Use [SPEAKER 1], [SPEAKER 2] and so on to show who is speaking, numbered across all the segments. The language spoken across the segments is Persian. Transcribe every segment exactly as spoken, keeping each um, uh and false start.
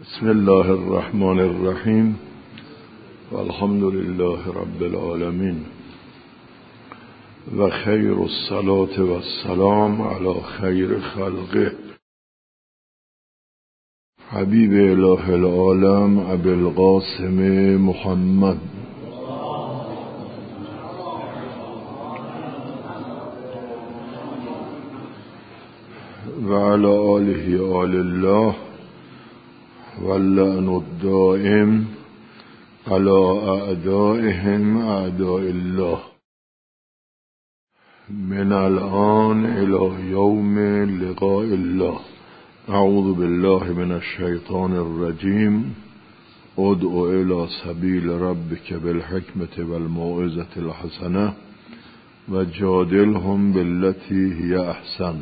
[SPEAKER 1] بسم الله الرحمن الرحیم والحمد لله رب العالمین و خیر الصلاة و السلام علی خیر خلقه حبیب اله العالم ابی القاسم محمد و علی آله آل الله واللعن الدائم على اعدائهم اعداء الله من الآن الى یوم لقاء الله. اعوذ بالله من الشیطان الرجیم. ادع الى سبیل ربک بالحکمة والموعظة الحسنة وجادلهم بالتي هي احسن.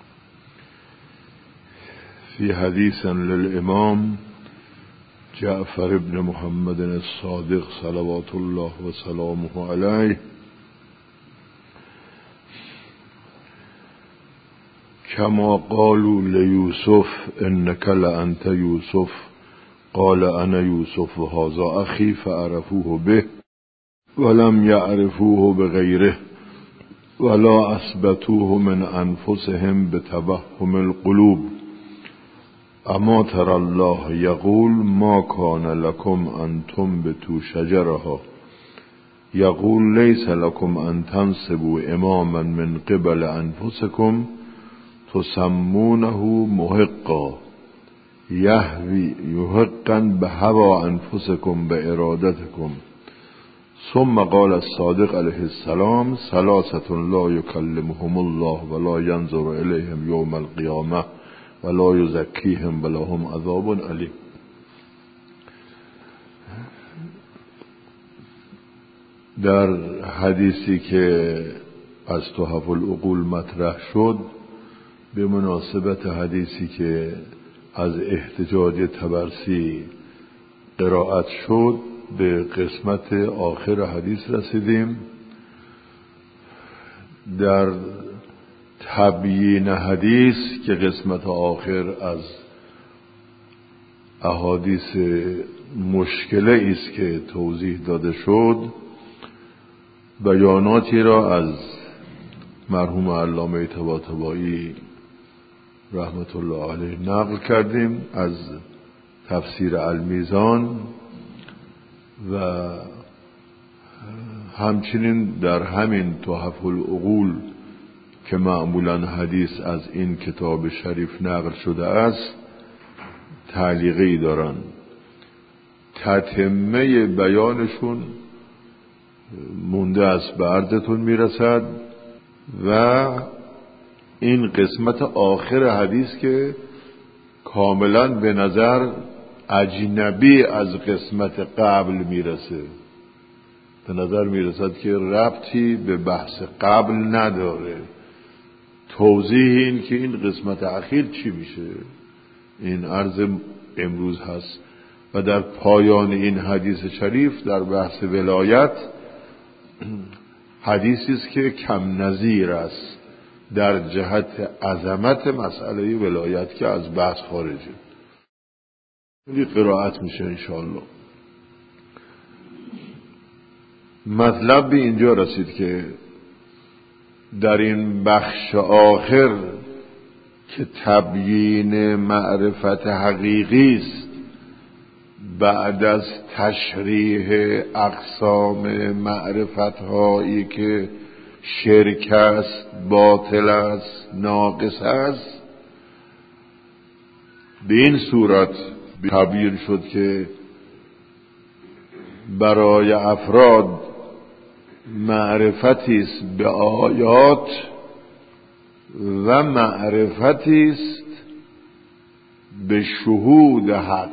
[SPEAKER 1] في حديث للإمام جعفر بن محمد الصادق صلوات الله وسلامه عليه كما قالوا ليوسف إنك لأنت يوسف قال أنا يوسف وهذا أخي فعرفوه به ولم يعرفوه بغيره ولا أثبتوه من أنفسهم بتوهم القلوب. اما ترى الله يقول ما كان لكم أن تنبتوا شجرها يقول ليس لكم أن تنصبوا إماما من قبل أنفسكم تسمونه محقا يهوي يحقا بهوى أنفسكم بإرادتكم. ثم قال الصادق عليه السلام ثلاثة لا يكلمهم الله ولا ينظر إليهم يوم القيامة ولا یزکیهم ولهم عذاب علیم. در حدیثی که از تحف العقول مطرح شد به مناسبت حدیثی که از احتجاج طبرسی قرائت شد به قسمت آخر حدیث رسیدیم. در تبیین حدیث که قسمت آخر از احادیث مشکله است که توضیح داده شد، بیاناتی را از مرحوم علامه طباطبایی رحمت الله علیه نقل کردیم از تفسیر المیزان و همچنین در همین تحف العقول که معمولا حدیث از این کتاب شریف نقل شده است تعلیقی دارن. تتمه بیانشون مونده است به عرضتون میرسد و این قسمت آخر حدیث که کاملا به نظر اجنبی از قسمت قبل میرسه، به نظر میرسد که ربطی به بحث قبل نداره. توضیح این که این قسمت اخیر چی میشه این عرض امروز هست و در پایان این حدیث شریف در بحث ولایت حدیثی است که کم نظیر است در جهت عظمت مسئله ولایت که از بحث خارجه. این قرائت میشه انشاءالله. مطلب به اینجا رسید که در این بخش آخر که تبیین معرفت حقیقی است بعد از تشریح اقسام معرفت هایی که شرک است، باطل است، ناقص است، به این صورت تبیین شد که برای افراد معرفتی است به آیات و معرفتی است به شهود حق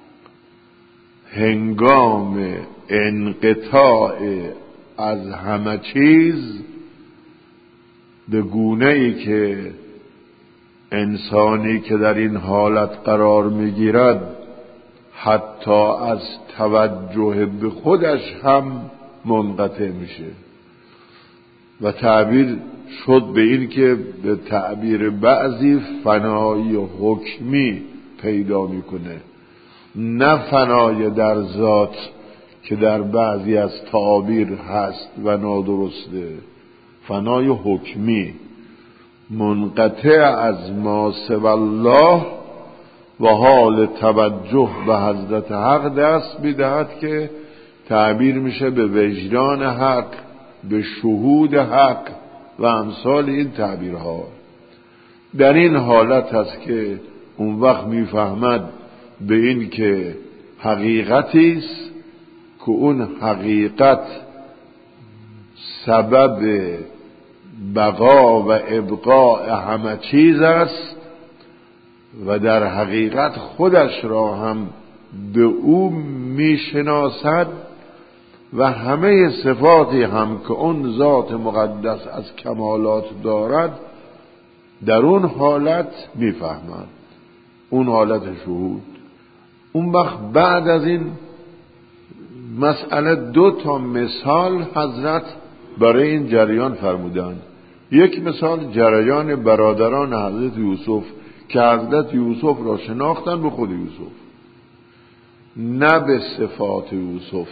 [SPEAKER 1] هنگام انقطاع از همه چیز، به گونه ای که انسانی که در این حالت قرار میگیرد حتی از توجه به خودش هم منقطع میشه و تعبیر شد به این که به تعبیر بعضی فنایی حکمی پیدا میکنه نه فنای در ذات که در بعضی از تعابیر هست و نادرسته، فنای حکمی منقطع از ما سوی الله و حال توجه به حضرت حق دست می‌دهد که تعبیر میشه به وجدان حق، به شهود حق و امثال این تعبیرها. در این حالت هست که اون وقت میفهمد به این که حقیقتی است که اون حقیقت سبب بقا و ابقاء همه چیز است و در حقیقت خودش را هم به او میشناسد و همه صفاتی هم که اون ذات مقدس از کمالات دارد در اون حالت میفهمد، اون حالت شهود. اون وقت بعد از این مسئله دو تا مثال حضرت برای این جریان فرمودند. یک مثال جریان برادران حضرت یوسف که حضرت یوسف را شناختن به خود یوسف، نه به صفات یوسف،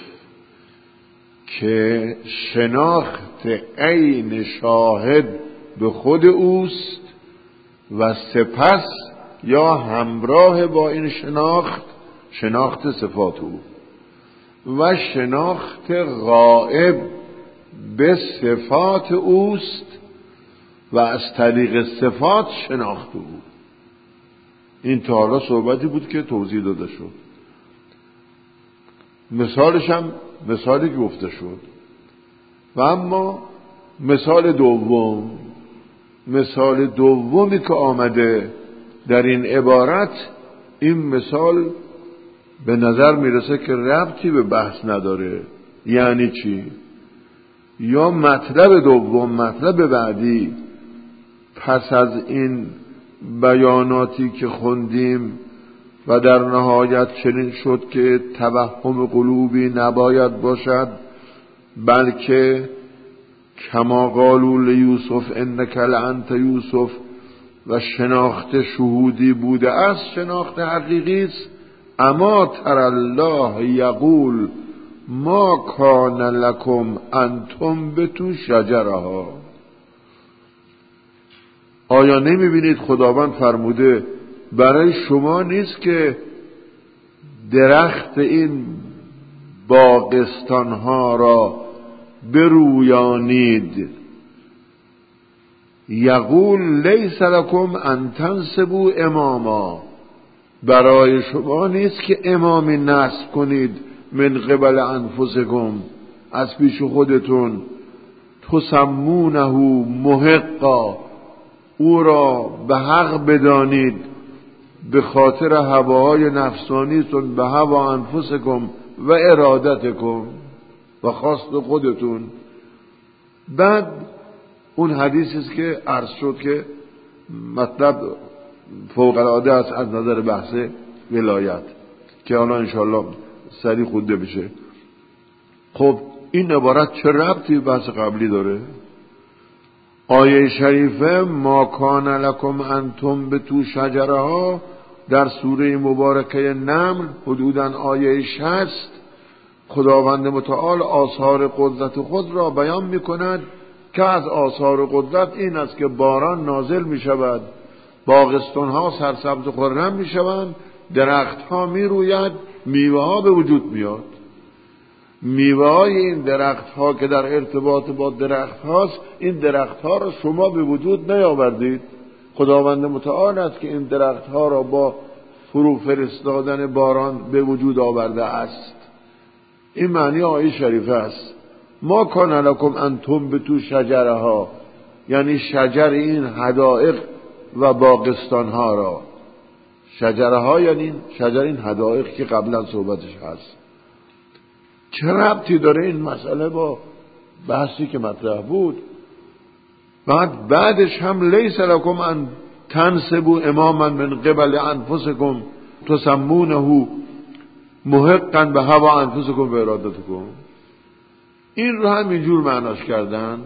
[SPEAKER 1] که شناخت عین شاهد به خود اوست و سپس یا همراه با این شناخت شناخت صفات او و شناخت غائب به صفات اوست و از طریق صفات شناخت او. این تا حالا صحبتی بود که توضیح داده شد. مثالش هم مثالی که گفته شد. و اما مثال دوم، مثال دومی که آمده در این عبارت، این مثال به نظر میرسه که ربطی به بحث نداره. یعنی چی؟ یا مطلب دوم، مطلب بعدی پس از این بیاناتی که خوندیم و در نهایت چنین شد که توهم قلوبی نباید باشد، بلکه کما قالوا لیوسف انک لانت یوسف، و شناخت شهودی بوده است، شناخت حقیقی است. اما تر الله یقول ما کان لکم ان تنبتوا شجرها. آیا نمیبینید خداوند فرموده برای شما نیست که درخت این باغستانها را برویانید؟ یقول لیس لکم ان تنصبوا اماما، برای شما نیست که امامی نصب کنید من قبل انفسکم، از پیش خودتون، تسمونه محقا، او را به حق بدانید به خاطر هواهای نفسانیتون، به هوا انفسکم و ارادتکم و خواست خودتون. بعد اون حدیثی است که عرض شد که مطلب فوق العاده است از نظر بحث ولایت که الان انشاءالله سریع خونده بشه. خب این عبارت چه ربطی به بحث قبلی داره؟ آیه شریفه ما کان لکم ان تنبتوا شجرها در سوره مبارکه نمل حدوداً آیه شصت خداوند متعال آثار قدرت خود را بیان می کند که از آثار قدرت این است که باران نازل می شود، باغستان ها سرسبز و خرم می شوند، درخت ها می روید، میوه ها به وجود میاد. میوه های این درخت ها که در ارتباط با درخت هاست، این درخت ها را شما به وجود نیاوردید، خداوند متعال است که این درخت ها را با فرو فرستادن باران به وجود آورده است. این معنی آیه شریفه است. ما کان لکم ان تنبتوا شجرها، یعنی شجر این حدائق و باغستان ها را. شجرها یعنی شجر این حدائق که قبلا صحبتش هست. چه ربطی داره این مسئله با بحثی که مطرح بود؟ بعد بعدش هم لیس لکم ان تنصبوا اماما من قبل انفسکم تسمونه محقا به هوا انفسکم و ارادتکم. این رو هم اینجور معناش کردن،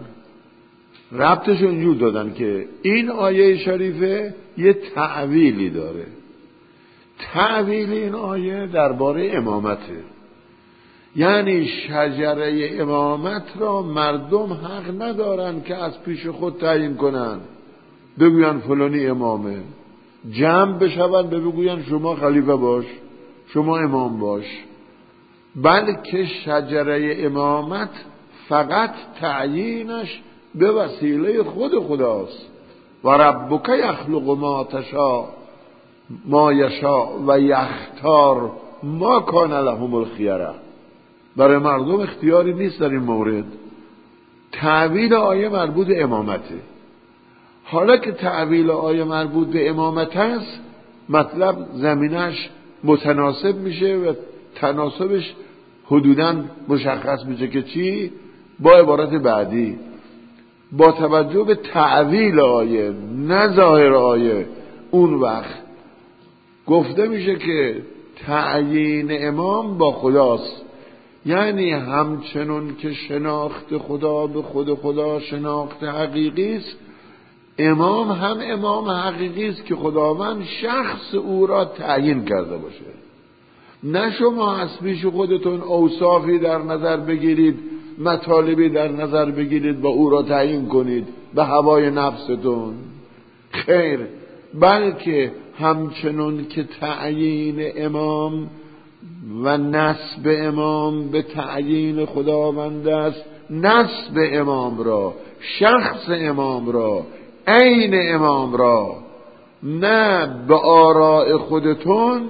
[SPEAKER 1] ربطش اینجور دادن که این آیه شریفه یه تعویلی داره. تعویل این آیه درباره امامته، یعنی شجره امامت را مردم حق ندارن که از پیش خود تعیین کنن، بگوین فلانی امامه، جمع بشون بگوین شما خلیفه باش، شما امام باش، بلکه شجره امامت فقط تعیینش به وسیله خود خداست. و ربک یخلق ما تشاء ما یشاء و یختار ما کان لهم الخیره. برای مردم اختیاری نیست در این مورد. تعویل آیه مربوط به امامته. حالا که تعویل آیه مربوط به امامت است، مطلب زمینش متناسب میشه و تناسبش حدوداً مشخص میشه که چی؟ با عبارت بعدی، با توجه به تعویل آیه نه ظاهر آیه، اون وقت گفته میشه که تعیین امام با خداست، یعنی همچنون که شناخت خدا به خود خدا شناخت حقیقی است، امام هم امام حقیقی است که خداوند شخص او را تعیین کرده باشه. نه شما از پیش خودتون اوصافی در نظر بگیرید، مطالبی در نظر بگیرید و او را تعیین کنید به هوای نفستون، خیر، بلکه همچنون که تعیین امام و نسب امام به تعیین خداوند است، نسب امام را، شخص امام را، عین امام را نه به آراء خودتون.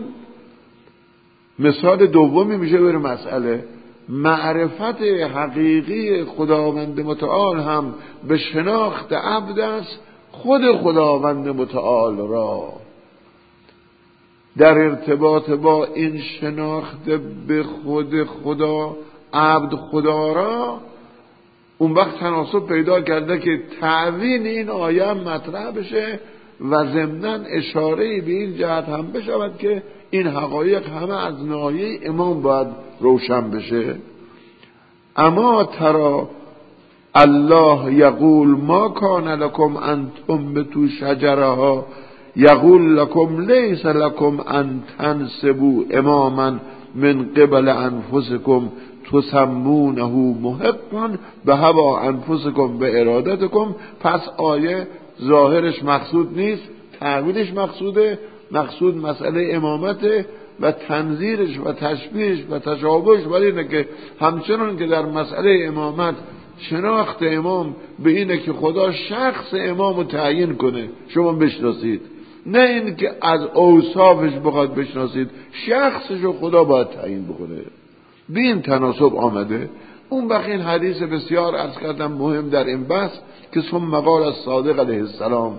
[SPEAKER 1] مثال دومی میشه بر مسئله معرفت حقیقی خداوند متعال هم به شناخت عبد است، خود خداوند متعال را در ارتباط با این شناخت به خود خدا عبد خدا را اون وقت تناسب پیدا کرده که تعویل این آیه مطرح بشه و ضمناً اشاره به این جهت هم بشود که این حقایق همه از ناحیه امام باید روشن بشه. اما ترى الله یقول ما کان لکم ان تنبتوا شجرها یقول لکم لیس لکم ان تنصبوا اماما من قبل انفسکم تسمونه محقا به هوا انفسکم به ارادتکم. پس آیه ظاهرش مقصود نیست، تعویلش مقصوده. مقصود مسئله امامته و تنظیرش و تشبیهش و تشابهش ولی اینه که همچنان که در مسئله امامت شناخت امام به اینه که خدا شخص امام رو تعیین کنه شما بشناسید، نه این که از اوصافش بخواد بشناسید، شخصش رو خدا باید تعیین بکنه. به این تناسب آمده. اون وقت این حدیث بسیار عرض کردم مهم در این بحث که ثم قال الصادق علیه السلام،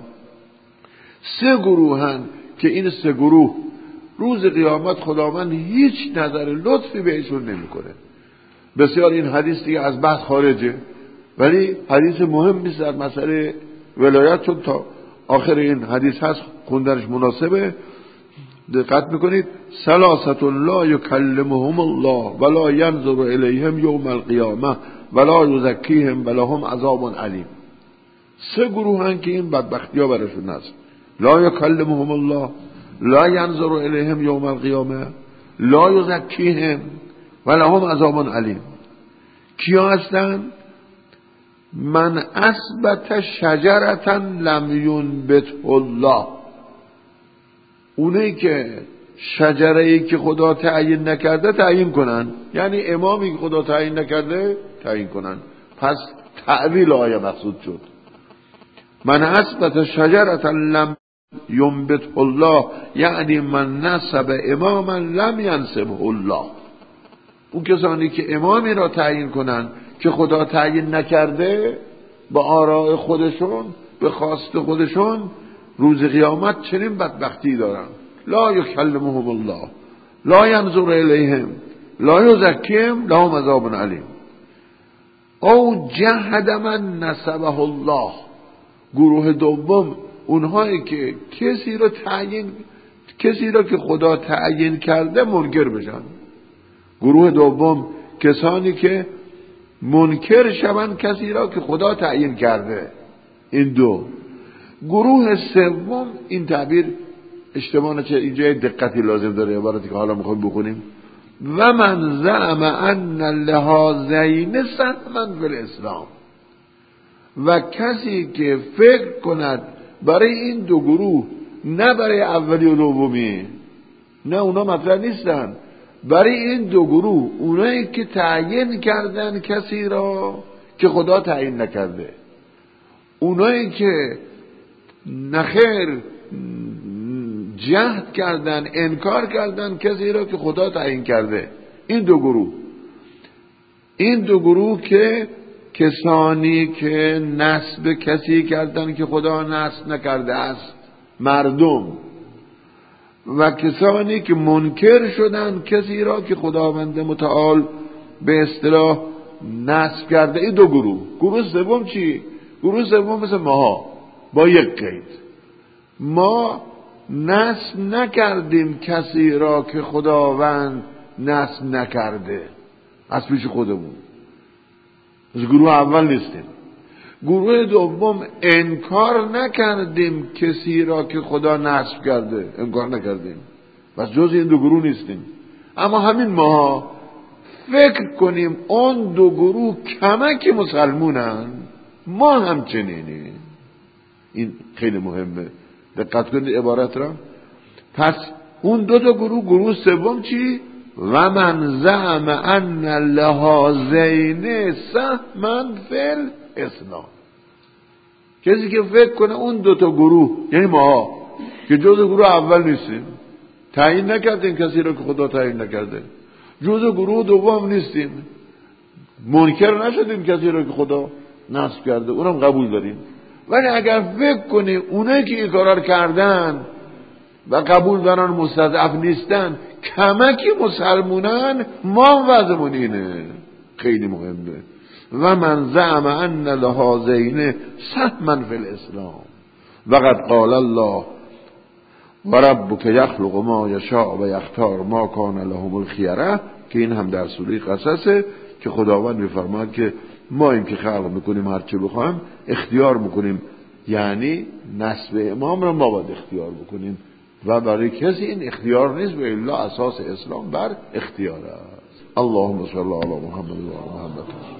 [SPEAKER 1] سه گروهن که این سه گروه روز قیامت خداوند هیچ نظر لطفی بهشون نمیکنه. بسیار این حدیث دیگه از بحث خارجه ولی حدیث مهم نیست در مسئله ولایت، چون تا آخر این حدیث هست خوندنش مناسبه. دقت میکنید ثلاثه لا یکلمهم الله ولا ینظر الیهم یوم القیامه ولا یزکیهم ولهم عذاب علیم. سه گروه هن که این بدبختی ها برشون هست. لا یکلمهم الله، لا ینظر الیهم یوم القیامه، لا یزکیهم ولهم عذاب علیم. کیا هستن؟ من اثبت شجرة لم ینبت الله، اونایی که شجره‌ای که خدا تعیین نکرده تعیین کنن، یعنی امامی که خدا تعیین نکرده تعیین کنن. پس تعویل آیه مقصود شد. من اثبت شجرة لم ینبت الله یعنی من نسب اماما لم ینسبه الله. اون کسانی که امامی را تعیین کنن که خدا تعیین نکرده با آراء خودشون به خواست خودشون، روز قیامت چنین بدبختی دارن. لا یکلمهم الله، لا ینظر الیهم، لا یزکیهم، لهم عذاب علیم. او جهد من نسبه الله. گروه دوم اونهایی که کسی را تعیین کسی را که خدا تعیین کرده منکر بشن. گروه دوم کسانی که منکر شوند کسی را که خدا تعیین کرده. این دو. گروه سوم این تعبیر اشتباه چه اینجا دقتی لازم داره عبارتی که حالا میخوایم بخونیم. و من زعم ان لهذین سهما فی الاسلام، و کسی که فکر کند برای این دو گروه، نه برای اولی و دومی، نه اونا مطرح نیستن، برای این دو گروه، اونایی که تعیین کردن کسی را که خدا تعیین نکرده، اونایی که نخیر جهد کردن، انکار کردن کسی را که خدا تعیین کرده، این دو گروه، این دو گروه که کسانی که نسب کسی کردن که خدا نسب نکرده است، مردم، و کسانی که منکر شدن کسی را که خداوند متعال به اصطلاح نسب کرده، این دو گروه. گروه سوم چی؟ گروه سوم مثل ماها، با یک قید: ما نسب نکردیم کسی را که خداوند نسب نکرده از پیش خودمون، از گروه اول نیستیم. گروه دوم انکار نکردیم کسی را که خدا نسب کرده، انکار نکردیم، بس جز این دو گروه نیستیم. اما همین ماها فکر کنیم اون دو گروه کمک مسلمونن، ما هم چنینیم. این خیلی مهمه، دقت کنید عبارت را. پس اون دو تا گروه، گروه سوم چی؟ و من زعم ان لهذین سهما فی الاسلام، کسی که فکر کنه اون دو تا گروه، یعنی ما که جزء گروه اول نیستیم، تعیین نکردیم کسی رو که خدا تعیین نکرده، جزء گروه دوم نیستیم، منکر نشدیم کسی رو که خدا نصب کرده، اونم قبول داریم. ولی اگر فکر کنی اونایی که این کارا کردن و قبول دارن مستضعف نیستن کمکی مسلمونن، ما وضعمون اینه. خیلی مهمه. و من زعم ان لهذین سهما فی الاسلام و قد قال الله و ربک یخلق ما یشاء و یختار ما کان لهم الخیره، که این هم در سوره قصصه که خداوند میفرماد که ما این که خلق میکنیم هر چه بخوایم اختیار میکنیم، یعنی نسب امام را ما باید اختیار بکنیم و برای کسی این اختیار نیست، و الا اساس اسلام بر اختیار است. اللهم صل علی محمد و علی محمد.